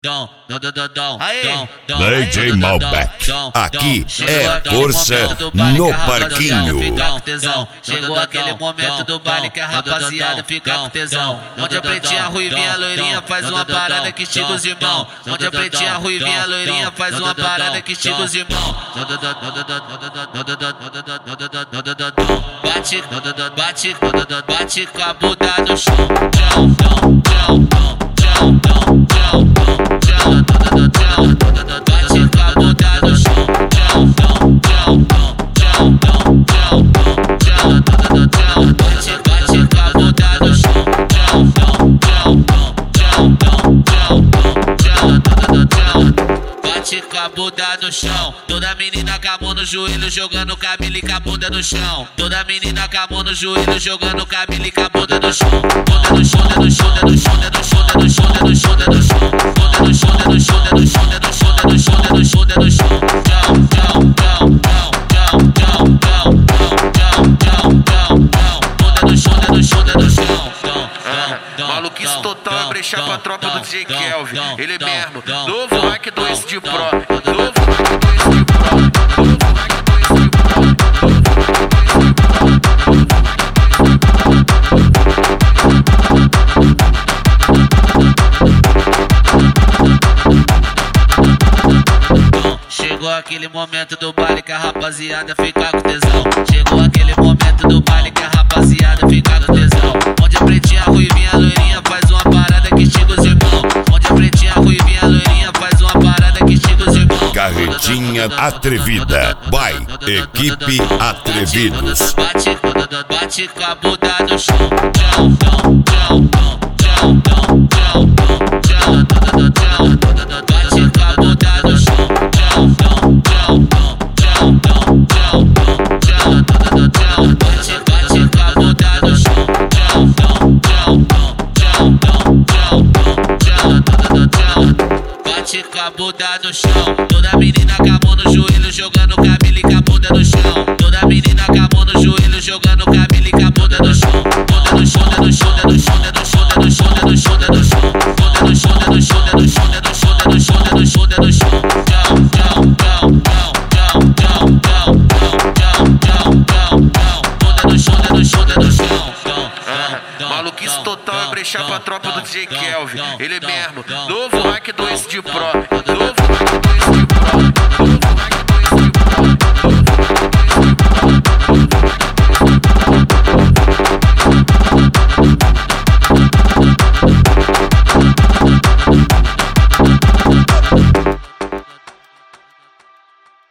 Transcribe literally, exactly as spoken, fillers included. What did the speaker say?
D J Malbec, aqui é força no parquinho. Chegou aquele momento do baile que a rapaziada fica com tesão. Onde a pretinha, ruivinha, loirinha faz uma parada que estiga os irmãos. Onde a pretinha, ruivinha, loirinha faz uma parada que estiga os irmãos. Bate, bate, bate com a bunda no chão. Chão, chão, chão, chão, chão, chão. Bate com a bunda no chão. Chão, chão, chão, chão, chão, chão. Bate, bate com a bunda no chão. Chão, chão, chão, chão, chão, chão. Bate com a bunda no chão. Toda menina com a mão no joelho jogando cabelo e com a bunda no chão. Toda menina com a mão no joelho jogando cabelo e com a bunda no chão. Bunda no chão, no chão, no chão, no chão, no chão, no chão, no chão. Bunda no chão, no chão, no chão, no chão, no chão, no chão, no chão. Chão, chão, chão, chão, chão, chão, chão, chão, chão, chão. Bunda no chão, no chão, no chão. Maluquice total é brechar pra tropa do D J Kelvin. Ele mesmo, novo Mac dois de Pro. Novo Mac dois de Pro. Novo Mac dois de Pro. Chegou aquele momento do baile que a rapaziada fica com tesão. Chegou aquele momento do baile que a rapaziada fica com tesão. Onde a pretinha, ruivinha, loirinha faz uma parada que estiga os irmãos. Onde a pretinha, ruivinha, loirinha faz uma parada que estiga os irmãos. Carretinha atrevida, vai, equipe Atrevidos. Bate, bate com a bunda no chão. Chão, chão, chão, chão, chão, chão, chão. Bate com a bunda no chão. Chão, chão, chão, chão, chão, chão, chão. Bate, bate com a bunda no chão. Chão, chão, chão, chão, chão, chão. Bate com a bunda no chão. Toda menina com a mão no joelho jogando cabelo e com a bunda no chão. Toda menina com a mão no joelho jogando cabelo e com a bunda no chão. Bunda no chão, no chão, no chão, no chão, no chão, no chão, no chão. Bunda no chão, no chão, no chão, no chão, no chão, no chão, no chão. Chão, chão, chão, chão, chão, chão, chão, chão, chão, chão. Bunda no chão, no chão, no chão. Maluquice total é brechar pra tropa do D J Kelvin. Ele mesmo, novo Mac dois de Pro.